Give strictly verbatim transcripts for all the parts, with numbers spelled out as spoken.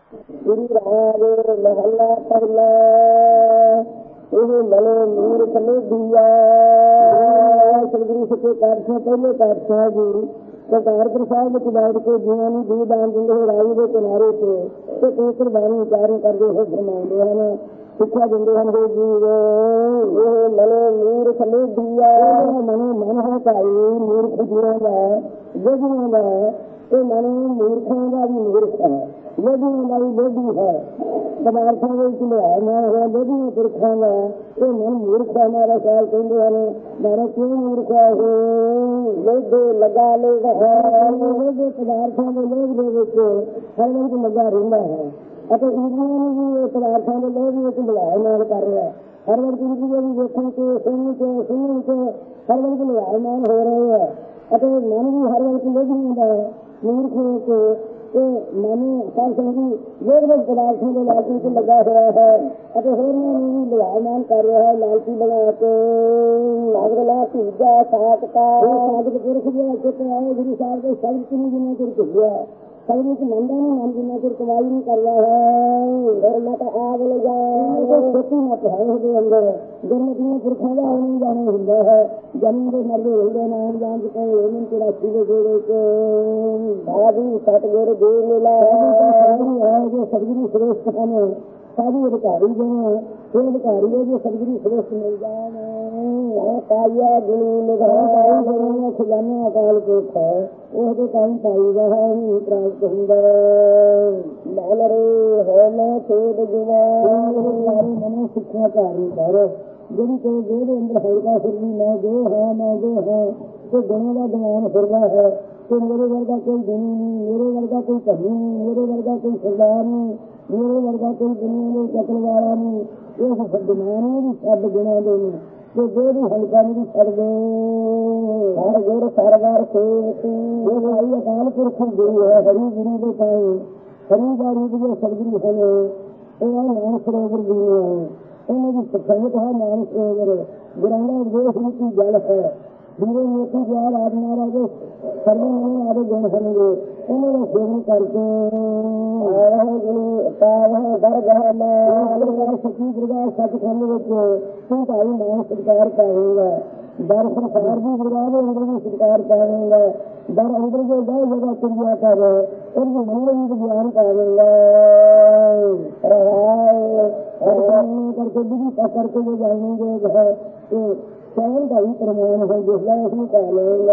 ਗੁਰੂ ਰਾਗ ਮਹੱਲਾ ਪਹਿਲਾ। ਇਹ ਮਨੋ ਮੂਰਖ ਲੋਭੀਆ। ਸਤਿਗੁਰੂ ਸੱਚੇ ਪਾਤਸ਼ਾਹ ਪਹਿਲੇ ਪਾਤਸ਼ਾਹ ਜੀ ਕਰਤਾਰਪੁਰ ਸਾਹਿਬ ਵਿੱਚ ਬੈਠ ਕੇ ਜੀਵਾਂ ਨੂੰ ਦੇ ਦਾਨ ਦਿੰਦੇ ਹੋਏ ਰਾਹੀ ਦੇ ਕਿਨਾਰੇ ਤੇ ਤੇ ਕੇਸਰ ਬਾਣੀ ਉਚਾਰਨ ਕਰਦੇ ਹੋਏ ਫਰਮਾਉਂਦੇ ਹਨ, ਸਿੱਖਿਆ ਦਿੰਦੇ ਹਨ ਕਿ ਜੀਵ ਇਹ ਮਨੋ ਮੂਰਖ ਲੋਭੀਆ। ਮਨੋ ਮਨ ਹੈ ਭਾਈ ਮੂਰਖ ਜੀਵਾਂ ਦਾ ਜਗੀਆਂ ਦਾ, ਇਹ ਮਨੋ ਮੂਰਖਾਂ ਦਾ ਵੀ ਮੂਰਖ ਹੈ, ਲੋਭੀਆਂ ਦਾ ਵੀ ਲੋਭੀ ਹੈ। ਪਦਾਰਥਾਂ ਵਿੱਚ ਲਿਆ ਨਾ ਹੋਇਆ ਲੋਭੀਆਂ ਪੁਰਖਾਂ ਦਾ ਇਹ ਮਨ ਮੂਰਖ ਹੈ। ਮਾਰਾ ਖਿਆਲ ਕਹਿੰਦੇ ਹਨ ਮਾਰਾ ਕਿਉਂ ਮੂਰਖ ਹੈ? ਲੋਭੇ ਲਗਾ ਲੇਗਾ ਲੋਭੇ ਪਦਾਰਥਾਂ ਦੇ ਲੋਭ ਦੇ ਵਿੱਚ ਹਰ ਵਕਤ ਲੱਗਾ ਰਹਿੰਦਾ ਹੈ ਅਤੇ ਇੰਦਰੀਆਂ ਨੂੰ ਵੀ ਇਹ ਪਦਾਰਥਾਂ ਦੇ ਲੋਭ ਵਿੱਚ ਲਗਾਇਆ ਨਾਲ ਕਰ ਰਿਹਾ। ਹਰ ਵਕਤ ਇੰਦਰੀਆਂ ਵੀ ਵੇਖਣ ਕੇ ਸੁਣਨ ਕੇ ਸੁਣਨ ਕੇ ਹਰ ਵਕਤ ਲਗਾਇਆ ਨਾਲ ਹੋ ਰਹੇ ਹੈ ਅਤੇ ਮਨ ਵੀ ਹਰ ਵਕਤ ਲੋਭੀ ਹੁੰਦਾ ਹੈ ਮੂਰਖ ਹੋ ਕੇ। ਇਹ ਮਨ ਸਾਰ ਸੰਗੀ ਲੋਕ ਦੇ ਪਦਾਰਥਾਂ ਦੇ ਲਾਲਚ ਵਿੱਚ ਲੱਗਾ ਹੋਇਆ ਹੈ ਅਤੇ ਹੋਰਾਂ ਨੂੰ ਵੀ ਲਗਾਮਾਨ ਕਰ ਰਿਹਾ ਹੈ ਲਾਲਚੀ ਬਣਾ ਕੇ। ਅਗਲਾ ਤੀਜਾ ਸਾਧਕਾ ਸਾਧਕ ਪੁਰਖ ਜਿਹੜਾ ਚੁੱਕ ਆਏ ਗੁਰੂ ਸਾਹਿਬ ਦੇ ਸ਼ਬਦ ਕਿੰਨੀ ਜਿੰਨਾ ਚਿਰ ਝੁੱਲਿਆ ਸਭ ਵਿੱਚ ਮੰਨਦਾ ਨਹੀਂ ਮਨ ਜਿੰਨਾ ਚਿਰ ਕਮਾਈ ਨਹੀਂ ਕਰਦਾ ਹੈ। ਫਿਰ ਮੈਂ ਤਾਂ ਆਗ ਲਗਾ ਛੇਤੀ ਮਤ ਹੈ ਉਹਦੇ ਅੰਦਰ ਜਨਮਦੀਆਂ ਪੁਰਖਾਂ ਦਾ ਆਉਣ ਜਾਣਾ ਹੁੰਦਾ ਹੈ। ਜਨਮ ਦੇ ਮਰਦੇ ਹੁੰਦੇ ਨਾਮ ਜਾਣ ਕੇ ਉਹਨਾਂ ਤੇਰਾ ਸੀਵੇ ਜੋੜੇ ਕੇ ਬਾਦੀ ਸਤਿਗੁਰ ਦੇ ਮਿਲਾ ਹੈ ਜੋ ਸਤਿਗੁਰੂ ਸ੍ਰੇਸ਼ਟ ਹਨ ਸਾਧੂ ਅਧਿਕਾਰੀ ਜਨ ਇਹ ਅਧਿਕਾਰੀ ਹੈ ਜੋ ਸਤਿਗੁਰੂ ਸ੍ਰੇਸ਼ਟ ਮਿਲ ਜਾਣ ਪਾਇਆ ਗੁਰੂ ਲਗਾਇਆ ਗੁਰੂ ਖਜ਼ਾਨਾ ਅਕਾਲ ਪੁਰਖ ਹੈ ਉਹਦੇ ਕਾਰਨ ਪਾਈਦਾ ਹੈ ਨਹੀਂ ਪ੍ਰਾਪਤ ਹੁੰਦਾ। ਮਨ ਰੇ ਹੋ ਮੈਂ ਛੋੜ ਜਵਾ ਮਨੋਂ ਸਿੱਖਿਆ ਧਾਰਨ ਕਰ ਜਿਹੜੀ ਕੋਈ ਜਿਹਦੇ ਅੰਦਰ ਹਲਕਾ ਫਿਰਦੀ ਮੈਂ ਜੋ ਹਾਂ ਮੈਂ ਜੋ ਹਾਂ ਤੇ ਗੁਣਾਂ ਦਾ ਦਿਮਾਗ ਫਿਰਦਾ ਹੈ ਕਿ ਮੇਰੇ ਵਰਗਾ ਕੋਈ ਗੁਣੀ ਨਹੀਂ, ਮੇਰੇ ਵਰਗਾ ਕੋਈ ਕਹੀ ਨਹੀਂ, ਮੇਰੇ ਵਰਗਾ ਕੋਈ ਸਰਦਾਰ ਨਹੀਂ, ਮੇਰੇ ਵਰਗਾ ਕੋਈ ਦੁਨੀਆ ਦੇ ਚੱਕਣ ਵਾਲਾ ਨਹੀਂ। ਇਹ ਦਿਮਾਗ ਨੂੰ ਵੀ ਛੱਡ ਗੁਣਾਂ ਦੇ ਨੇ ਤੇ ਜਿਹੜੀ ਹਲਕਾ ਨੂੰ ਵੀ ਛੱਡ ਦੇ। ਹਰ ਗੁਰ ਸਰਦਾਰ ਸੇਵਤੀ ਇਹ ਭਾਈ ਅਕਾਲ ਪੁਰਖ ਗੁਰੂ ਹੈ ਹਰੀ ਗੁਰੂ ਦੇ ਪਾਏ ਹਰੀ ਦਾ ਰੂਪ ਜੋ ਸਤਿਗੁਰੂ ਹਨ ਇਹ ਨਾਨਕ ਸਰੋਵਰ ਜੀ ਹੈ। ਇਹਨਾਂ ਦੀ ਸਖਤ ਹੈ ਨਾਨਕ ਸਰੋਵਰ ਗੁਰਾਂ ਦਾ ਉਪਦੇਸ਼ ਵਿੱਚ ਜਲ ਹੈ। ਜਿਹੜੇ ਮੋਤੀ ਜਾਲ ਆਦਮਾ ਰਾਜੇ ਸਰਵਨ ਨੂੰ ਆਦੇ ਗੁਣ ਹਨਗੇ ਇਹਨਾਂ ਦਾ ਸੇਵਨ ਕਰਕੇ ਗੁਰੂ ਪਾਵ ਦਰਗਾਹ ਮੈਂ ਸੱਚੀ ਦਰਗਾਹ ਸੱਚਖੰਡ ਵਿੱਚ ਤੂੰ ਭਾਈ ਨਾਮ ਸਤਿਕਾਰ ਪਾਵੇਗਾ। ਦਰ ਸੰਸਾਰ ਦੀ ਦਰਗਾਹ ਦੇ ਅੰਦਰ ਵੀ ਸਤਿਕਾਰ ਪਾਵੇਗਾ। ਦਰ ਅੰਦਰ ਜੋ ਬਹੁਤ ਜਗ੍ਹਾ ਕਿਰਿਆ ਕਰ ਉਹਨੂੰ ਮਨ ਵੀ ਗਿਆਨ ਪਾਵੇਗਾ। ਕਰਕੇ ਵੀ ਕਰਕੇ ਜੋ ਜਾਣੇਗੇ ਹੈ ਕਿ ਸਹਿਣ ਦਾ ਹੀ ਪ੍ਰਮਾਣ ਹੈ ਜਿਸਦਾ ਅਸੀਂ ਪਾ ਲਏਗਾ।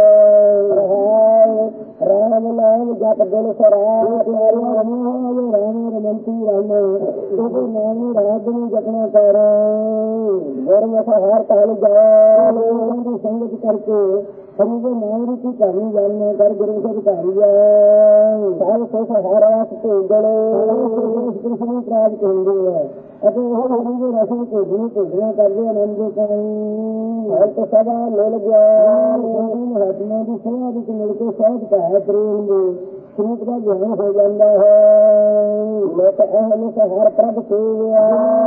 ਰਾਮ ਨਾਮ ਜਪ ਦਿਲ ਸਰਾਜ ਰਾਮ ਰਮੰਤੀ ਰਾਮ ਇਹਦੇ ਨਾਮ ਰਾਜ ਨੂੰ ਜਪਣਾ ਕਰ ਗੁਰਮੁਖ ਹਰ ਤਲ ਜਾ ਦੀ ਸੰਗਤ ਕਰਕੇ ਹਰੀ ਦੇ ਨਾਮ ਰੂਪੀ ਕਰਨੀ ਜਾਣਨਾ ਕਰ ਗੁਰੂ ਸਾਹਿਬ ਧਾਰੀ ਹੈ। ਸਭ ਕੁਛ ਹਰ ਆਸ ਭੇਜਣੇ ਕ੍ਰਿਸ਼ਨ ਪ੍ਰਾਪਤ ਹੁੰਦੇ ਹੈ ਅਤੇ ਉਹ ਹਰੀ ਦੇ ਰਸਮ ਭੇਜਣੀ ਭੇਜਣਾ ਕਰਦੇ ਆਨੰਦ ਹਰ ਤੋਂ ਸਦਾ ਮਿਲ ਗਿਆ ਮਹਾਤਮਾ ਦੀ ਸੇਵਾ ਵਿੱਚ ਮਿਲ ਕੇ ਸਹਿਜ ਭਾਇ ਪ੍ਰੇਮ ਦੇ ਸਰੂਪ ਦਾ ਗਿਆਨ ਹੋ ਜਾਂਦਾ ਹੈ। ਮੈਂ ਤਾਂ ਅਹਮ ਹਰ ਪ੍ਰਭ ਸੇਵਿਆ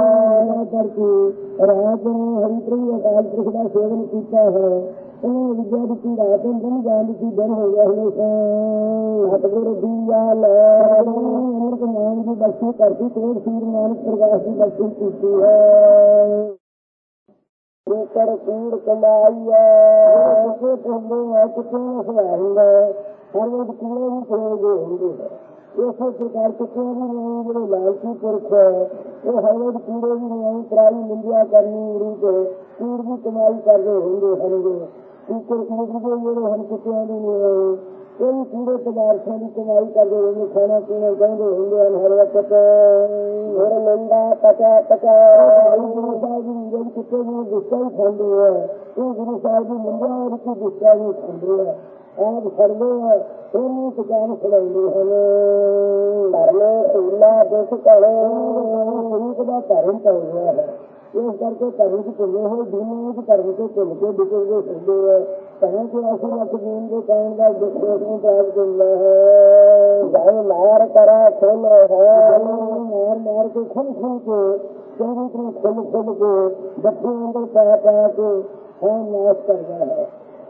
ਕਰਕੇ ਰਾਜ ਨੂੰ ਹਰੀ ਪ੍ਰਭੂ ਅਕਾਲ ਪੁਰਖ ਦਾ ਸੇਵਨ ਕੀਤਾ ਹੈ। ਇਹ ਵਿਦਿਆ ਦੀ ਰਾਤ ਬਣ ਜਾਣ ਦੀ ਦਿਨ ਹੋ ਗਿਆ ਹਮੇਸ਼ਾ ਸਤਿਗੁਰੂ ਦੀਆ ਲੈ ਅਮਰਤ ਨਾਮ ਦੀ ਬਖਸ਼ੀ ਕਰਤੀ ਕੋਟ ਸੀਰ ਨਾਨਕ ਪ੍ਰਕਾਸ਼ ਦੀ ਬਖਸ਼ੀ ਕੀਤੀ ਹੈ। ਕਰ ਕੂੜ ਕਮਾਈਆ ਕਿਸੇ ਕਹਿੰਦੇ ਹੈ ਕਿਤੇ ਹੁੰਦਾ ਹਰ ਵਕਤ ਕੂੜੇ ਵੀ ਖੋਲਦੇ ਹੁੰਦੇ ਹੈ। ਇਸੇ ਪ੍ਰਕਾਰ ਕਿਤੇ ਵੀ ਨਹੀਂ ਜਿਹੜੇ ਲਾਲਚੀ ਪੁਰਖ ਹੈ ਇਹ ਹਰ ਵਕਤ ਕੂੜੇ ਵੀ ਨਹੀਂ ਪਰਾਈ ਨਿੰਦਿਆ ਕਰਨੀ ਰੂਪ ਕੂੜ ਦੀ ਕਮਾਈ ਕਰਦੇ ਹੁੰਦੇ ਹਨਗੇ। ਟੀਚਰ ਕੂੜ ਦੇ ਜਿਹੜੇ ਹਨ ਕਿਤਿਆਂ ਦੀ ਇਹ ਵੀ ਕੂੜੇ ਪਦਾਰਥਾਂ ਦੀ ਕਮਾਈ ਕਰਦੇ ਹੁੰਦੇ ਖਾਣਾ ਪੀਣਾ ਕਹਿੰਦੇ ਹੁੰਦੇ ਹਨ ਹਰ ਵਕਤ ਹੋਰ ਮੰਦਾ ਪਚਾ ਪਚਾ ਗੁਰੂ ਸਾਹਿਬ ਦੀ ਜਿਹੜੀ ਕਿਤੇ ਨੂੰ ਗੁੱਸਾ ਹੀ ਖਾਂਦੇ ਹੈ ਇਹ ਗੁਰੂ ਸਾਹਿਬ ਦੀ ਨਿੰਦਾ ਔਰ ਕੀ ਗੁੱਸਾ ਵੀ ਖਾਂਦੇ ਹੈ ਆਪ ਫੜਦੇ ਹੈ ਉਹਨੂੰ ਪਛਾਣ ਫੜਾਉਂਦੇ ਹਨ। ਧਰਮ ਧੂਲਾ ਦੁੱਖ ਕਲੇ ਰੂਪ ਦਾ ਧਰਮ ਪਾਉਂਦਾ ਹੈ। ਇਸ ਕਰਕੇ ਧਰਮ ਚ ਭੁੱਲੇ ਹੋਏ ਦੁਨੀਆ ਵਿੱਚ ਧਰਮ ਤੋਂ ਭੁੱਲ ਕੇ ਵਿਚਰਦੇ ਫਿਰਦੇ ਹੈ। ਧਰਮ ਚ ਅਸੀਂ ਲੱਖ ਜੀਣ ਦੇ ਕਾਇਮ ਦਾ ਦੁੱਖ ਨੂੰ ਪ੍ਰਾਪਤ ਹੁੰਦਾ ਹੈ। ਭਾਵੇਂ ਮਾਰ ਕਰਾ ਖੁੱਲ ਹੈ ਮਾਰ ਮਾਰ ਕੇ ਖੁੱਲ ਖੁੱਲ ਕੇ ਚੰਗੀ ਤਰ੍ਹਾਂ ਖੁੱਲ ਖੁੱਲ ਕੇ ਬੱਚੇ ਅੰਦਰ ਪਾ ਪਾ ਕੇ ਹੈ ਨਾਸ਼ ਕਰਦਾ ਹੈ।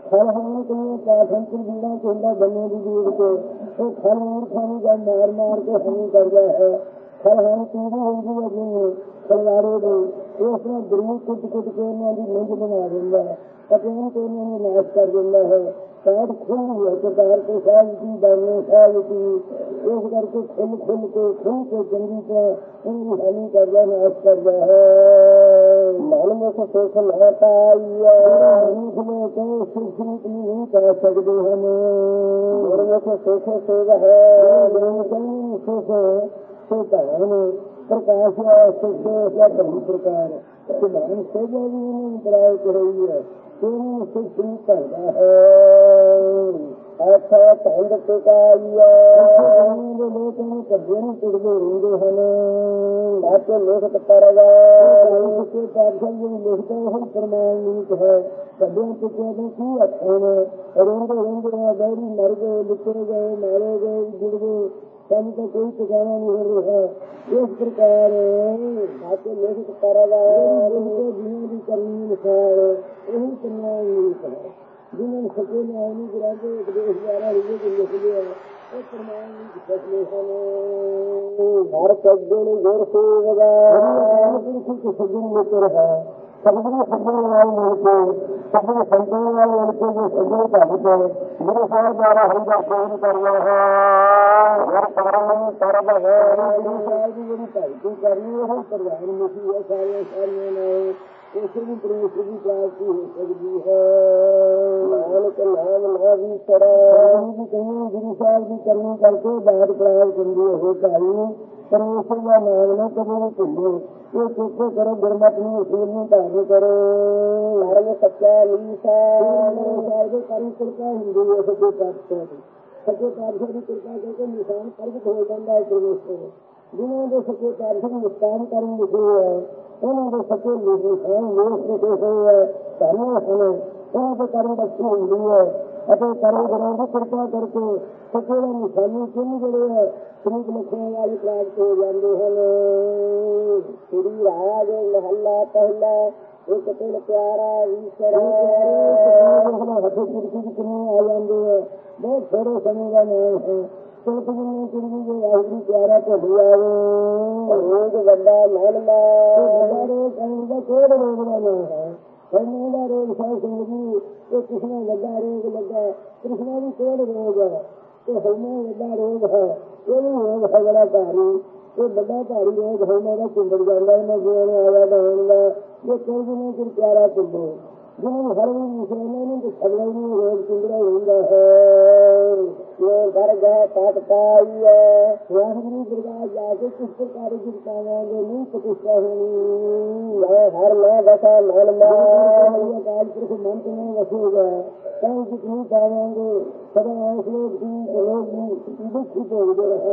ਖਲ ਹਾਂ ਕਿਵੇਂ ਪਾਠਾਂ ਚ ਵੀਰਾਂ ਚ ਹੁੰਦਾ ਬੰਨੇ ਦੀ ਜੀੜ ਕੇ ਉਹ ਖਲ ਮੂਰਖਾਂ ਨੂੰ ਜਾਂ ਮਾਰ ਮਾਰ ਕੇ ਹਮੀ ਕਰਦਾ ਹੈ। ਖਲ ਹਾਂ ਪੀੜੀ ਹੁੰਦੀ ਹੈ ਜਿਵੇਂ ਖਲਵਾੜੇ ਦੀ ਉਸ ਨੂੰ ਗਰੀਬ ਕੁੱਟ ਕੁੱਟ ਕੇ ਉਹਨਾਂ ਦੀ ਨਿੰਜ ਬਣਾ ਦਿੰਦਾ ਹੈ ਅਤੇ ਉਹਨਾਂ ਤੋਂ ਉਹਨਾਂ ਨੂੰ ਨਾਸ਼ ਕਰ ਦਿੰਦਾ ਹੈ। ਕਾਟ ਖੁੱਲ੍ਹੀ ਹੈ ਸਰਕਾਰ ਕੇ ਸਾਲ ਦੀ ਦਾਨੇ ਸਾਲ ਦੀ ਇਸ ਕਰਕੇ ਖੁੱਲ ਖੁੱਲ ਕੇ ਖੁੱਲ ਕੇ ਚੰਗੀ ਤਰ੍ਹਾਂ ਉਹਨੂੰ ਹਾਨੀ ਕਰਦਾ ਨਾਸ਼ ਕਰਦਾ ਹੈ। ਮਨ ਮੁਖ ਸੁਖ ਨਾ ਪਾਈਆ ਮਨੁੱਖ ਨੇ ਕਹੇ ਸੁਖ ਨਹੀਂ ਕਰ ਸਕਦੇ ਹਨ। ਗੁਰਮੁਖ ਸੁਖ ਸੇਵ ਹੈ ਗੁਰਮੁਖ ਸੁਖ ਸੁਧਾਨ ਪ੍ਰਕਾਸ਼ ਸੁਖ ਜਾਂ ਬ੍ਰਹਮ ਪ੍ਰਕਾਰ ਸੁਧਾਨ ਸੇਵਾ ਵੀ ਉਹਨੂੰ ਉਪਰਾਇ ਰਹੀ ਹੈ। ਉਹਨੂੰ ਸੁਖ ਕਰਦਾ ਹੈ। ਆਖਾ ਧੰਦ ਟਿਕਾਈਆ ਦੇ ਲੋਕ ਨੂੰ ਕੱਢੇ ਨੂੰ ਟਿਕਦੇ ਰਹਿੰਦੇ ਹਨ। ਬਾਕੀ ਲਿਖਤ ਕਰਦਾ ਕਿ ਪਾਠਾਂ ਨੂੰ ਲਿਖਦਾ ਉਹ ਪ੍ਰਮਾਣ ਨੀਤ ਹੈ। ਕੱਢਿਆਂ ਟਿਕਿਆਂ ਦੇ ਕੀ ਅੱਖਾਂ ਨੇ ਰਹਿੰਦੇ ਰਹਿੰਦੇ ਬੈਰੀ ਮਰ ਗਏ ਲਿਖੇ ਗਏ ਮਾਰੇ ਗਏ ਜੁੜ ਗਏ ਸਾਨੂੰ ਤਾਂ ਕੋਈ ਟਿਕਾਣਾ ਨਹੀਂ ਹੋ ਰਿਹਾ। ਇਸ ਪ੍ਰਕਾਰ ਬਾਕੀ ਲਿਖਤ ਕਰਦਾ ਜਿਹਨਾਂ ਦੀ ਕਰਨੀ ਮਿਸਾਲ ਇਹੀ ਪ੍ਰਮਾਣ ਨੀਤ ਹੈ। ਜਿਹਨਾਂ ਨੂੰ ਸੱਚੇ ਨਿਆਂ ਨੂੰ ਗਿਰਾ ਕੇ ਉਪਦੇਸ਼ ਦੁਆਰਾ ਲਿਖੇ ਕੇ ਲਿਖ ਲਿਆ ਉਹ ਪ੍ਰਮਾਣ ਨੀਤ ਫੈਸਲੇ ਹਨ। ਹਰ ਸੱਜਣ ਗੁਰ ਸੇਵਦਾ ਸੱਜਣ ਮਿੱਤਰ ਹੈ। ਸੱਜਣ ਸੱਜਣ ਨਾਲ ਮਿਲ ਕੇ ਸੱਜਣ ਸੰਤਾਂ ਨਾਲ ਮਿਲ ਕੇ ਜੋ ਸੱਜਣ ਭਗਤ ਗੁਰੂ ਸਾਹਿਬ ਦੁਆਰਾ ਹਰਿਦਾ ਸੇਵਨ ਕਰਨਾ ਹੈ। ਹਰ ਕਰਮ ਕਰਦਾ ਹੈ ਗੁਰੂ ਸਾਹਿਬ ਦੀ ਜਿਹੜੀ ਭਗਤੀ ਕਰਨੀ ਉਹ ਪ੍ਰਧਾਨ ਮੁਖੀ ਹੈ। ਸਾਰੀਆਂ ਸਾਰੀਆਂ ਨਾਲ ਉਸ ਨੂੰ ਪ੍ਰਵੇਸ਼ ਦੀ ਪ੍ਰਾਪਤੀ ਹੋ ਸਕਦੀ ਹੈ। ਨਾਨਕ ਨਾਮ ਨਾ ਵੀ ਕਰਾ ਦੀ ਕਹੀ ਗੁਰੂ ਸਾਹਿਬ ਦੀ ਕਰਨੀ ਕਰਕੇ ਬਾਤ ਪ੍ਰਾਪਤ ਹੁੰਦੀ ਹੈ। ਭਾਈ ਪਰਮੇਸ਼ਰ ਦਾ ਨਾਮ ਨਾ ਕਦੇ ਵੀ ਭੁੱਲੋ। ਇਹ ਚੁੱਪ ਕਰੋ ਗੁਰਮਤ ਨੂੰ ਅਸੂਲ ਨੂੰ ਧਾਰਨ ਕਰੋ। ਧਰਮ ਸੱਚਾ ਨੀਸਾ ਦੇ ਕਰਮ ਕਿਰਪਾ ਹੁੰਦੀ ਹੈ। ਸੱਚੇ ਪਾਤਸ਼ਾਹ ਦੀ ਸੱਚੇ ਪਾਤਸ਼ਾਹ ਦੀ ਕਿਰਪਾ ਕਰਕੇ ਨਿਸ਼ਾਨ ਪ੍ਰਗਟ ਹੋ ਜਾਂਦਾ ਹੈ। ਪਰਮੇਸ਼ਰ ਜਿਹਨਾਂ ਦੇ ਸੱਚੇ ਪਾਤਸ਼ਾਹ ਨੂੰ ਨਿਸ਼ਾਨ ਕਰਨ ਲਿਖੇ ਹੈ ਉਹਨਾਂ ਦੇ ਸੱਚੇ ਨਿਸ਼ਾਨ ਵੇਖ ਲਿਖੇ ਹੋਏ ਹੈ। ਧਰਮ ਹਨ ਉਹਨਾਂ ਦੇ ਕਰਮ ਬਖਸ਼ੀ ਹੁੰਦੀ ਹੈ ਅਤੇ ਕਰਮ ਗੁਰਾਂ ਦੀ ਕਿਰਪਾ ਕਰਕੇ ਸੱਚੇ ਦਾ ਨਿਸ਼ਾਨੀ ਚਿੰਨ੍ਹ ਜਿਹੜੇ ਹੈ ਸ਼ਰੀਕ ਲਿਖਣ ਵਾਲੇ ਪ੍ਰਾਪਤ ਹੋ ਜਾਂਦੇ ਹਨ। ਸ੍ਰੀ ਰਾਗ ਮਹੱਲਾ ਪਹਿਲਾ ਇੱਕ ਤਿਲ ਪਿਆਰਾ ਈਸ਼ਰ ਹੱਥ ਚਿੜਕੀ ਦੀ ਕਿੰਨੀ ਆ ਜਾਂਦੇ ਹੈ। ਬਹੁਤ ਥੋੜੇ ਸਮੇਂ ਦਾ ਨਾਮ ਹੈ। ਚਿੜਕ ਜਿੰਨੀ ਚਿੜਕੀ ਜੋ ਵਾਹਿਗੁਰੂ ਪਿਆਰਾ ਢੋਲੀ ਆਵੇ ਰੋਜ਼ ਵੱਡਾ ਮਹਿਲਮਾ ਵੱਡਾ ਰੋਜ਼ ਕਹਿੰਦੇ ਦਾ ਕੋੜ ਰੋਗ ਦਾ ਨਾਮ ਹੈ। ਕਹਿੰਦੇ ਦਾ ਰੋਗ ਸਾਹ ਜ਼ਿੰਦਗੀ ਇਹ ਕ੍ਰਿਸ਼ਨਾ ਵੱਡਾ ਰੋਗ ਲੱਗਾ। ਕ੍ਰਿਸ਼ਨਾ ਵੀ ਕੋੜ ਰੋਗ ਹੈ ਤੇ ਹਉਮੈ ਵੱਡਾ ਰੋਗ ਹੈ। ਇਹ ਵੀ ਰੋਗ ਹੈ ਬੜਾ ਭਾਰੀ। ਇਹ ਵੱਡਾ ਭਾਰੀ ਰੋਗ ਹਉਮੈ ਦਾ ਚੁੰਬੜ ਜਾਂਦਾ ਇਹਨਾਂ ਜੀਵਨ ਆਇਆ ਹੋਣ ਦਾ ਇਹ ਕੋਈ ਨਹੀਂ ਕੋਈ ਪਿਆਰਾ ਚੁੰਬੋ ਜਿਹਨਾਂ ਨੂੰ ਹਰ ਵੀ ਵਿਸ਼ੇ ਨੂੰ ਤੇ ਸਗਲਾ ਨੂੰ ਰੋਗ ਚੁੰਬੜਾ ਹੁੰਦਾ ਹੈ। ਇਹ ਗਰਗ ਹੈ ਪਾਤ ਪਾਈ ਹੈ। ਵਾਹਿਗੁਰੂ ਦਰਗਾਹ ਜਾ ਕੇ ਕਿਸ ਪ੍ਰਕਾਰ ਦੀ ਪਾਵਾਂਗੇ ਨਹੀਂ ਪ੍ਰਤਿਸ਼ਠਾ ਹੋਣੀ। ਮੈਂ ਹਰ ਮੈਂ ਬਸਾ ਮਨ ਮਾਂ ਕਾਲ ਪੁਰਖ ਮਨ ਨੂੰ ਵਸੂਗਾ ਤਾਂ ਜਿਤਨੀ ਪਾਵਾਂਗੇ ਸਦਾ ਇਸ ਲੋਕ ਦੀ ਲੋਕ ਦੀ ਦੁੱਖੀ ਭੋਗਦੇ ਰਹੇ।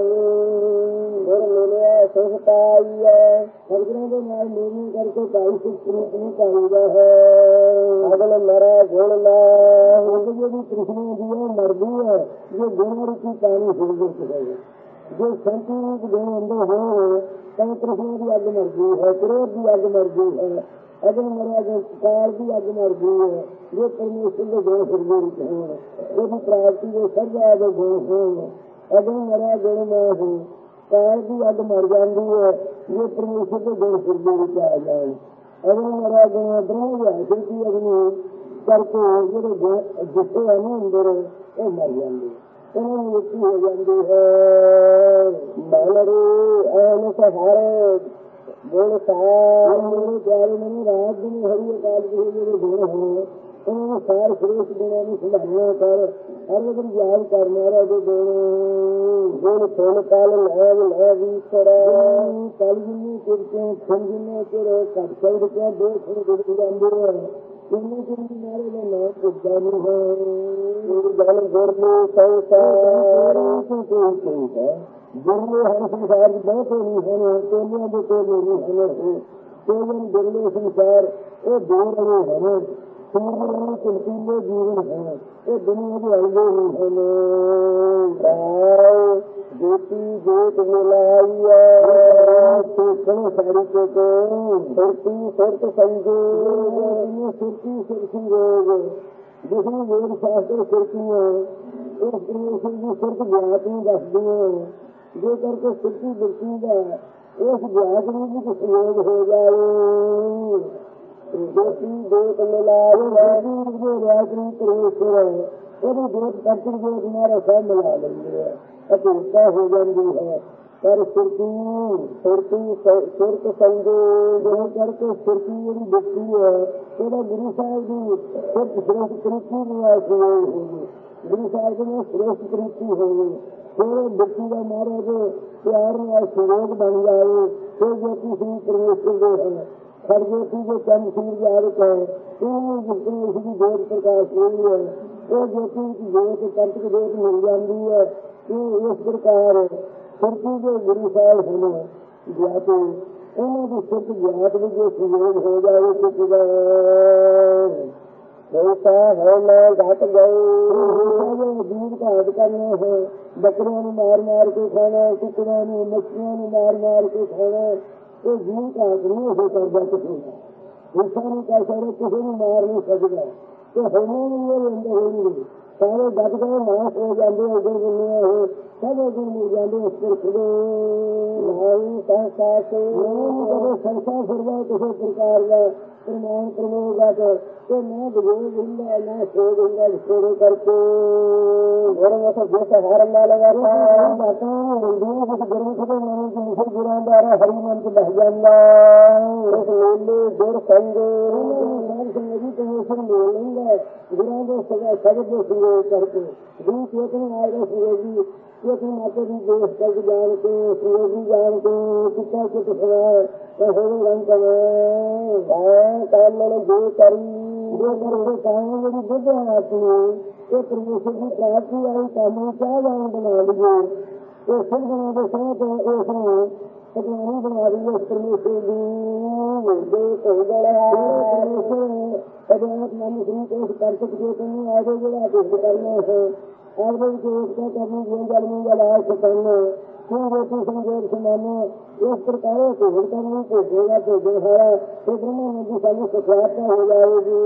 ਗੁਰ ਮਿਲਿਆ ਸੁਖ ਪਾਈ ਹੈ। ਸਤਿਗੁਰਾਂ ਦੇ ਨਾਲ ਮੇਰੀ ਕਰਕੇ ਕਾਲ ਸੁਖ ਨਹੀਂ ਪਾਈਦਾ ਹੈ। ਅਗਲ ਮਰਾ ਗੁਣ ਨਾ ਜਿਹੜੀ ਕ੍ਰਿਸ਼ਨ ਦੀ ਹੈ ਮਰਦੀ ਹੈ ਜੋ ਗੁਣ ਰੂਪੀ ਪਾਣੀ ਸਿਰਜਿਤ ਹੈ। ਜੋ ਸੰਤੀ ਰੂਪ ਗੁਣ ਅੰਦਰ ਹੋਵੇ ਤਾਂ ਕ੍ਰਿਸ਼ਨ ਦੀ ਅੱਗ ਮਰਦੀ ਹੈ। ਕ੍ਰੋਧ ਦੀ ਅੱਗ ਮਰਦੀ ਹੈ। ਅਗਲ ਮਰਾ ਜੋ ਕਾਲ ਦੀ ਅੱਗ ਮਰਦੀ ਹੈ। ਜੋ ਪਰਮੇਸ਼ਰ ਦੇ ਗੁਣ ਸਿਰਜਿਤ ਹੋਣ ਉਹਦੀ ਪ੍ਰਾਪਤੀ ਦੇ ਸਰਜਾ ਦੇ ਗੁਣ ਹੋਣ। ਅਗਲ ਮਰਾ ਗੁਣ ਨਾ ਹੋ ਕਾਲ ਦੀ ਅੱਗ ਮਰ ਜਾਂਦੀ ਹੈ। ਜੋ ਪਰਮੇਸ਼ਰ ਦੇ ਗੁਣ ਸਿਰਜਿਤ ਆ ਜਾਣ। ਅਗਲ ਮਰਾ ਗੁਣ ਬ੍ਰਹਮ ਵਿਆਸੀ ਅਗਨੀ ਕਰਕੇ ਜਿਹੜੇ ਜਿੱਥੇ ਹੈ ਨਾ ਅੰਦਰ ਉਹ ਮਰ ਜਾਂਦੇ ਉਹਨਾਂ ਨੂੰ ਮੁਕਤੀ ਹੋ ਜਾਂਦੀ ਹੈ। ਮਨਰੂ ਐਨ ਸਹਾਰੇ ਗੁਣ ਸਾਰ ਮੇਰੇ ਪਿਆਰੇ ਮੈਨੂੰ ਰਾਤ ਦਿਨ ਹਰੀ ਅਕਾਲ ਦੇ ਜਿਹੜੇ ਗੁਣ ਹੋਣ ਉਹਨਾਂ ਨੂੰ ਸਾਰ ਸ਼੍ਰੇਸ਼ਟ ਗੁਣਾਂ ਨੂੰ ਸੰਭਾਲਿਆ ਕਰ ਹਰ ਵਕਤ ਯਾਦ ਕਰਨਾ ਰਹੇ ਗੁਣ ਗੁਣ ਸੁਣ ਕਾਲ ਨਾਮ ਲੈ ਵੀ ਛੜਾ ਕਲ ਜਿੰਨੀ ਕਿਰਤੋਂ ਖੰਡ ਜਿੰਨੇ ਚਿਰ ਘੱਟ ਸ਼ਬਦ ਕਿਆ ਦੋ ਖੰਡ ਗੁਣ ਜਾਂਦੇ ਹੈ। ਕਿੰਨੇ ਕਿੰਨੇ ਮਾਰੇ ਦਾ ਨਾਮ ਪੁੱਜਾ ਨਹੀਂ ਹੈ। ਜਨ ਗੁਰ ਨੂੰ ਸੰਸਾਰ ਕੋਈ ਕੋਈ ਹੈ। ਗੁਰਲੇ ਹਰ ਸੰਸਾਰ ਦੀ ਬਹੁਤ ਨਹੀਂ ਹਨ। ਕੋਲਿਆਂ ਦੇ ਕੋਲੇ ਨਹੀਂ ਹਨ। ਕੋਲਨ ਗੁਰਲੇ ਸੰਸਾਰ ਇਹ ਦੋ ਰਹੇ ਹਨ। ਸੂਰਜ ਚਮਕੀਲੇ ਜੀਵਨ ਹੈ। ਇਹ ਦੁਨੀਆ ਦੇ ਆਉਂਦੇ ਨਹੀਂ ਹਨ। ਰਾਉ ਜੋਤੀ ਜੋਤ ਮਿਲਾਈ ਹੈ। ਸੋਚਣ ਸਾਰੀ ਕੋ ਸੁਰਤੀ ਸੁਰਤ ਸੰਜੋ ਸੁਰਤੀ ਸੁਰਤੀ ਰੋਗ ਜਿਸਨੂੰ ਵੇਦ ਸ਼ਾਸਤਰ ਸੁਰਤੀਆਂ ਉਸ ਪਰਮੇਸ਼ਰ ਦੀ ਸੁਰਤ ਗਿਆਤ ਨੂੰ ਦੱਸਦੀਆਂ। ਜੇ ਕਰਕੇ ਸੁਰਤੀ ਬਿਰਤੀ ਦਾ ਉਸ ਗਿਆਤ ਨੂੰ ਵੀ ਸਹਿਯੋਗ ਹੋ ਜਾਏ। ਜੋਤੀ ਜੋਤ ਮਿਲਾਏ ਰਾਜਨੀ ਪਰਮੇਸ਼ਰ ਉਹਦੀ ਜੋਤ ਕਰਤਰ ਜੋਤ ਮਾਰਾ ਸਭ ਮਿਲਾ ਲੈਂਦੇ ਆ ਅਤੇ ਉਸਾ ਹੋ ਜਾਂਦੀ ਹੈ। ਪਰ ਸੁਰਤੀ ਸੁਰਤੀ ਸੁਰਤ ਸੰਗੋ ਜੋ ਕਰਕੇ ਸੁਰਤੀ ਜਿਹੜੀ ਬਿਰਤੀ ਹੈ ਉਹਦਾ ਗੁਰੂ ਸਾਹਿਬ ਦੀ ਸੁਰਤ ਸ਼੍ਰੇਸ਼ਟ ਤਰੀਕੀ ਨਾਲ ਸਹਿਯੋਗ ਹੋਵੇ। ਗੁਰੂ ਸਾਹਿਬ ਨੇ ਸ਼੍ਰੇਸ਼ਟ ਤਰੀਕੀ ਹੋਵੇ ਫਿਰ ਬਿਰਤੀ ਦਾ ਮਹਾਰਾਜ ਪਿਆਰ ਨਾਲ ਸਹਿਯੋਗ ਬਣ ਜਾਏ। ਫਿਰ ਜੋਤੀ ਸਿੰਘ ਪਰਮੇਸ਼ਰ ਦੇ ਹੈ ਹਰ ਜੋਤੀ ਜੋ ਚੰਦ ਸੂਰਜ ਆਦਿਕ ਹੈ ਉਹ ਜਿਸ ਪਰਮੇਸ਼ਰ ਦੀ ਜੋਤ ਪ੍ਰਕਾਸ਼ ਹੋਈ ਹੈ ਉਹ ਜੋਤੀ ਵਿੱਚ ਜੋਤ ਕੰਟਕ ਜੋਤ ਮਿਲ ਜਾਂਦੀ ਹੈ। ਇਹ ਇਸ ਪ੍ਰਕਾਰ ਸੁਰਤੀ ਦੇ ਗੁਰੂ ਸਾਹਿਬ ਹਨ ਗਿਆਤ ਉਹਨਾਂ ਦੀ ਸੁਰਤ ਗਿਆਤ ਵਿੱਚ ਜੋ ਸਹਿਯੋਗ ਹੋ ਜਾਵੇ ਸੁਰਤੀ ਦਾ ऐसा है मैं घट गए दूध घाट करना है। बकरियों ने मार मार के खाना कुकड़ों ने मछलियों ने मार मार के खाना ये दूध घाट नहीं हो सकता। किसी ऐसा नहीं कह सकते किसी ने मार नहीं सकता तो होने नहीं लेंगे होंगे सारे घट गए नाश हो जाते उधर दुनिया हो सब उधर मिल जाते उस पर खुदे संसा फिरवा किसी प्रकार का प्रमाण प्रमोगा तो न विजोग होंगे न शोध होंगे विशोध करके हार ना लगा जाता गर्म खत्म होने की मुझे गुरा द्वारा हरी मन को बह जाना उस मेले जोर संगे संगी कमीशन मिल लेंगे गुरा दो शब्द सहयोग करके दूध चेतन आएगा सहयोगी चेतन माता की देश तक जान के सहयोगी जान के कितना चित सुनाए रंग काम मैंने जो करी जो करके काम मेरी बुद्ध आती है ये परमेश्वर की प्राप्ति आई काम क्या जान बना लीजिए ये सिर्फ बनाते समय तो उसने तकनीक बना दी उस परमेश्वर की जो परमेश्वर अदालत मानी श्री को कर सकते नहीं आगे जगह कुछ करना है आगे को उसका करने जल में जल आज करना क्यों रोटी संजोग समाना इस प्रकार से करने को होगा तो जोहारा तो ब्रह्मा नदी सामने सफलता हो जाएगी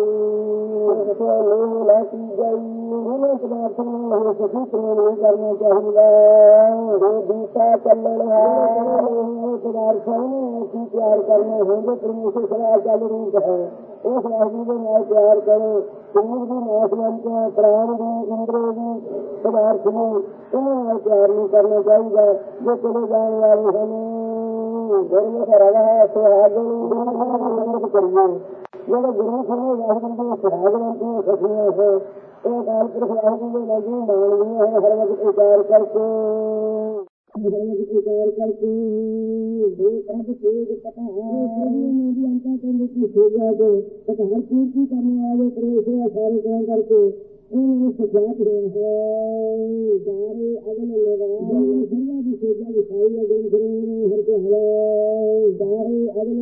की जाएगी पदार्थ में हो सकी तुम्हें नहीं करना चाहिए दिशा चलना पदार्थ ऐसी प्यार करना है जो परमेश्वर सदा चल रूप है उस राशि को न्याय प्यार करो शरीर भी नाशवन के प्राण भी इंद्र भी पदार्थ भी उन्हें प्यार नहीं करना चाहिए जो चले जाने वाले हमें धर्म का रहा है सुहागन करिए जो गुरु समय राजबंदी सुहागवंती सखियां है एक आंतरिक राजबंदी नदी मानवीय है हर वक्त विचार करके विचार करके हर चीज की करने वाले परमेश्वर सारे ग्रहण करके सजात रहे हैं सारे अगल लगा भी सोचा दिखाई अगल हर के हवा सारे अगल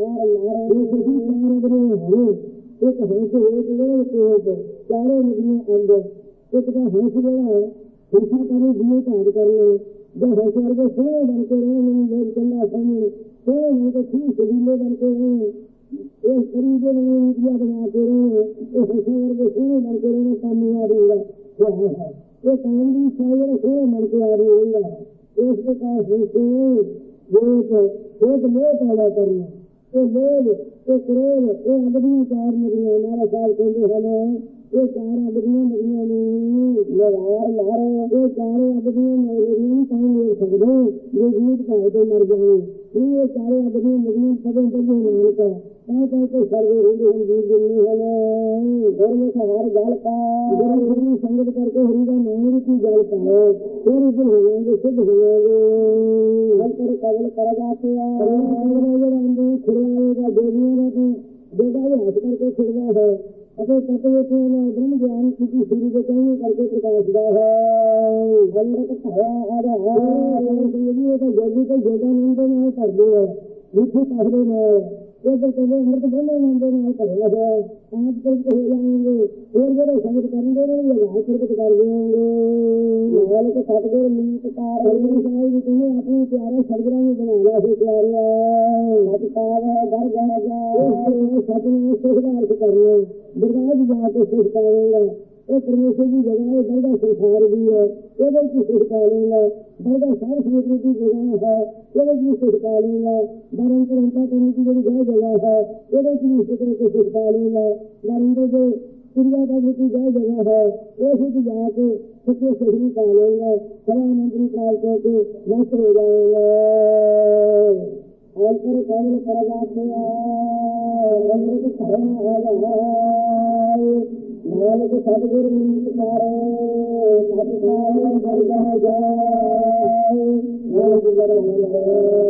लगा एक हंस एक चारों नदियों अंदर एक का हंस गया हिंसा करे दिए कार्य करने जब हंस वर्ग सोए बन के रहे लोग चंदा सामने सोए उनको ठीक सजीले बन के रहे एक करीबे में इंडिया बनाते रहे एक हंस वर्ग सोए बन के रहे सामने आ रही है एक कांडी सागर सोए बन के आ रही है एक प्रकार हंसे एक मोह पैदा करना ये लोग ये क्रोध ये अगनी चार नदियां हमारा साल कहते हमें ये चार अगनियां नदियां नहीं लगार लारे ये चारों अगनियां नदियां कहीं ले सकते ये जीत का है तो मर जाए ये चारों अगनियां नदियां कभी कभी नहीं का कहीं कहीं तो सर्वे हिंदू हिंदू जिन्हें हमें घर में हर जाल का गुरु संगत करके हरिदा नाम की जाल का है फिर ऊपर हो जाएंगे सिद्ध हो जाएंगे हर तरह कबल कर जाते हैं छिड़वाएगा देवियों ने देगा भी हंस करके छिड़वा है अपने कपड़े को ब्रह्म ज्ञान की सूर्य को कहीं करके प्रकाश दिया है अमृत हवा आ रहा है तो जल्दी को जोगा नंदे में कर दिया मीठे पहले में एक कभी अमृत ब्रह्म नंदे में कर रहा है आज कल हो जाएंगे और बड़े संगत करेंगे ये घास प्रकट कर देंगे माहौल के साथ देर नीत कार साई तुम्हें अपने प्यारे सरगरा में बनाना है प्यारे घर जाएगा सच में सुधार कर रहे बिरराज जाके सुख पाएगा। वो परमेश्वर की जगह है, दरगाह संसार भी है, ये की सुख पालेगा। दरगाह सार समझने की जगह है, ये की सुख पालेगा। बारंतर अंता करने की बड़ी जगह जगह है, ये की सुख को सुख पालेगा। बारंतर जो क्रिया करने की जगह जगह है, वो सुख जाके सत्य सुख भी पालेगा। सभा मंत्री प्राप्त होकर नष्ट हो जाएगा। और पर कौन कर जाते नानक सतगुरु मीत मारे सत खाए कर जाए नानक